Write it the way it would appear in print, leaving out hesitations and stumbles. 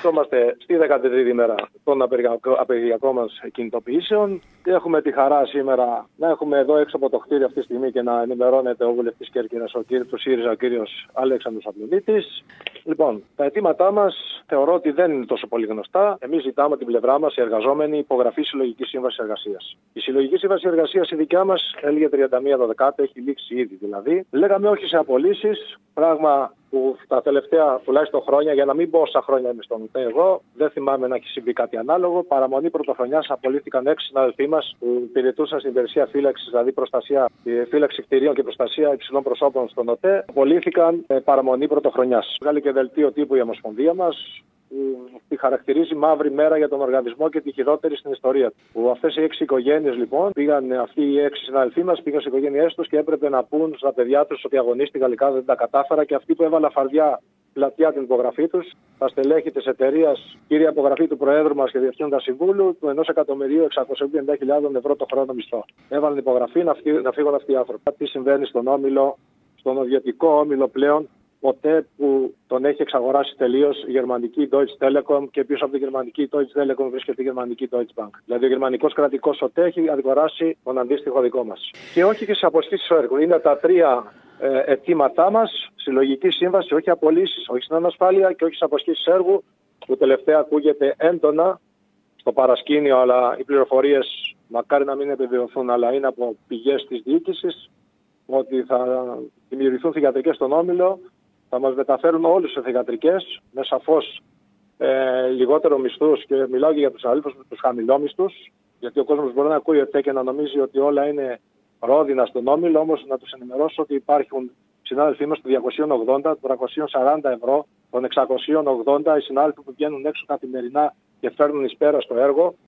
Βρισκόμαστε στη 13η ημέρα των απεργιακών μας κινητοποιήσεων. Έχουμε τη χαρά σήμερα να έχουμε εδώ έξω από το κτίριο αυτή τη στιγμή και να ενημερώνεται ο βουλευτής Κέρκυρας του ΣΥΡΙΖΑ, ο κύριος Αλέξανδρος Απλουδίτης. Λοιπόν, τα αιτήματά μας θεωρώ ότι δεν είναι τόσο πολύ γνωστά. Εμείς ζητάμε από την πλευρά μας, οι εργαζόμενοι, υπογραφή συλλογική σύμβαση εργασίας. Η συλλογική σύμβαση εργασίας η δικιά μας έλεγε 31 έχει λήξει ήδη δηλαδή. Λέγαμε όχι σε απολύσεις, πράγμα που τα τελευταία τουλάχιστον χρόνια, για να μην πω όσα χρόνια είμαι στον ΟΤΕ εγώ, δεν θυμάμαι να έχει συμβεί κάτι ανάλογο. Παραμονή πρωτοχρονιάς απολύθηκαν 6 συναδελφοί μας που υπηρετούσαν στην υπηρεσία φύλαξης, δηλαδή προστασία, φύλαξη κτηρίων και προστασία υψηλών προσώπων στον ΟΤΕ. Απολύθηκαν παραμονή πρωτοχρονιάς. Βγάλει και δελτίο τύπου η Ομοσπονδία μας, που τη χαρακτηρίζει μαύρη μέρα για τον οργανισμό και τη χειρότερη στην ιστορία του. Που αυτές οι 6 οικογένειες λοιπόν, αυτοί οι 6 συναδελφοί μας πήγαν στις οικογένειές τους και έπρεπε να πούν στα παιδιά τους ότι αγωνίστηκαν, γαλλικά δεν τα κατάφερα, και αυτοί που έβαλαν φαρδιά πλατιά την υπογραφή τους, τα στελέχη της εταιρείας, κύρια υπογραφή του Προέδρου μας και Διευθύνοντα Συμβούλου, του 1.650.000 ευρώ το χρόνο μισθό. Έβαλαν υπογραφή να φύγουν αυτοί οι άνθρωποι. Τι συμβαίνει στον όμιλο, στον οδηγετικό όμιλο πλέον, ποτέ που τον έχει εξαγοράσει τελείως η γερμανική Deutsche Telekom, και πίσω από τη γερμανική Deutsche Telekom βρίσκεται η γερμανική Deutsche Bank. Δηλαδή ο γερμανικός κρατικός ΟΤΕ έχει αγοράσει τον αντίστοιχο δικό μας. Και όχι και σε αποσχέσεις έργου. Είναι τα τρία αιτήματά μας: συλλογική σύμβαση, όχι απολύσεις, όχι στην ανασφάλεια και όχι σε αποσχέσεις έργου, που τελευταία ακούγεται έντονα στο παρασκήνιο, αλλά οι πληροφορίες μακάρι να μην επιβεβαιωθούν, αλλά είναι από πηγές της διοίκησης, ότι θα δημιουργηθούν θυγατρικές στον Όμιλο, θα μας μεταφέρουν όλους σε θυγατρικές με σαφώς λιγότερο μισθούς, και μιλάω και για τους αλήθους, τους χαμηλόμισθους, γιατί ο κόσμος μπορεί να ακούει ΟΤΕ και να νομίζει ότι όλα είναι ρόδινα στον Όμιλο, όμως να τους ενημερώσω ότι υπάρχουν συνάδελφοί μας του 280, του 340 ευρώ, των 680, οι συνάδελφοι που βγαίνουν έξω καθημερινά και φέρνουν εις πέρα στο έργο,